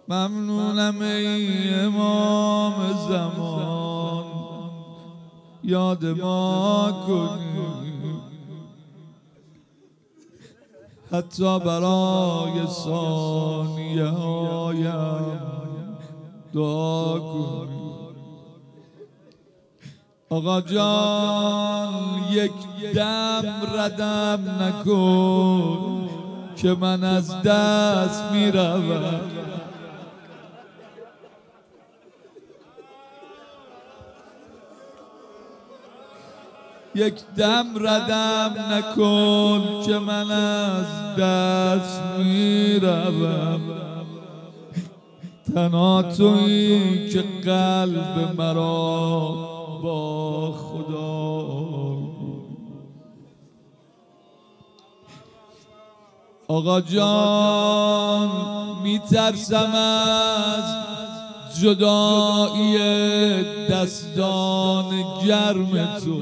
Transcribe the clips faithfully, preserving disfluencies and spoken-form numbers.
ممنونم ای امام زمان، یاد ما کنی حتی برای ثانیه هایم دعا کنی. آقا جان یک دم ردم نکن که من از دست میروم. یک دم ردم نکن که من از دست میروم. تنها تویی که قلب مرا با خدا. آقا جان میترسم از جدایی دستان گرم تو،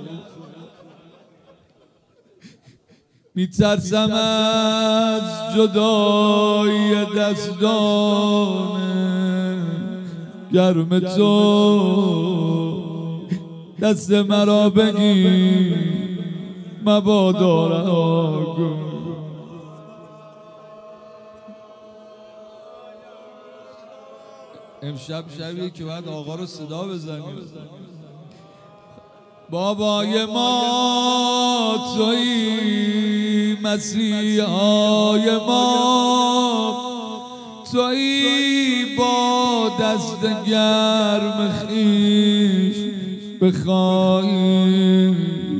میترسم از جدایی دستان گرم تو. دست مرا بگی مبادا رها کن. امشب شبیه که باید آقا رو صدا بزنیم. بابای ما تویی، مسیحای ما تویی، با دست گرم خویش بخواهی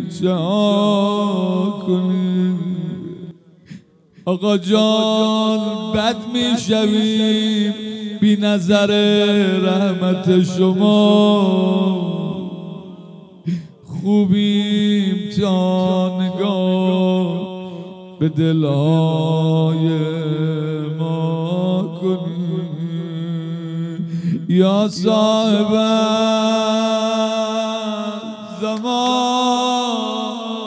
جا کنی. آقا جان بد میشویم بی نظر رحمت شما، خوبیم تا نگاه به دلهای ما کنی. یا صاحب زمان،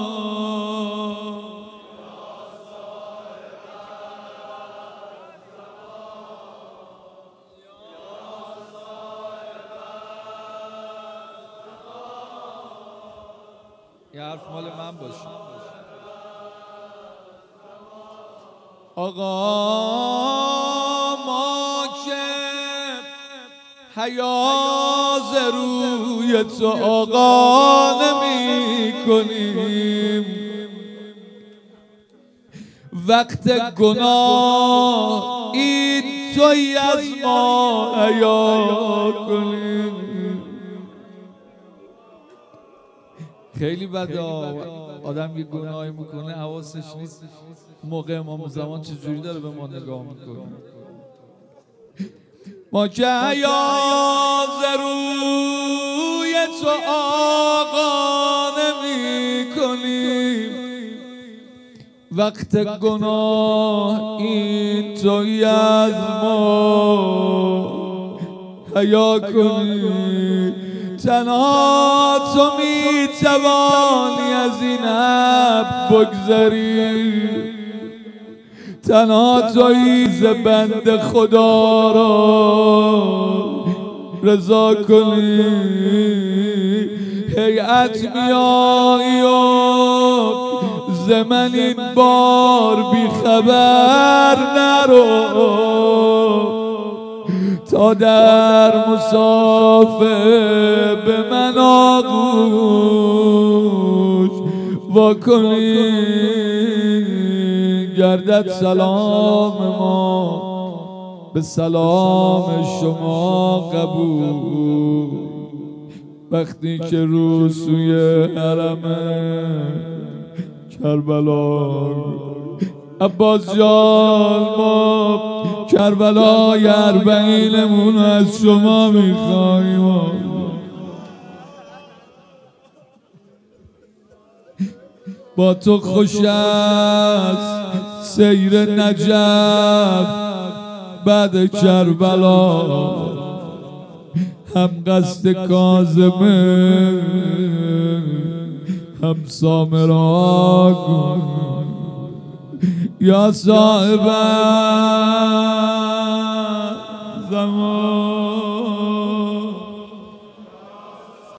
یه حرف مال من باشه. آقا ما که حیاز روی تو آقا نمی کنیم، وقت گناه این توی از ما حیا کنیم. خیلی بده آدم یه گناهی میکنه حواسش نیست موقع امام زمان چجوری داره به ما نگاه میکنه. ما که حیاز روی تو آقا نمی کنیم، وقت گناه این توی از ما حیا کنی. تنها تو می توانی از این حب بگذری، تنها تویی ز بنده خدا را رضا کنی. هیئت میایی و ز من این بار بی خبر نرو، تا در مسافه به من آغوش واکنی. گردد سلام ما به سلام شما قبول، وقتی که رو سوی حرم کربلا. عباس جان ما کربلای اربعینمون از شما میخواییم. با تو خوش است سیر نجف بعد کربلا، هم قصد کاظمه هم سامرا کن. یا صاحب زمان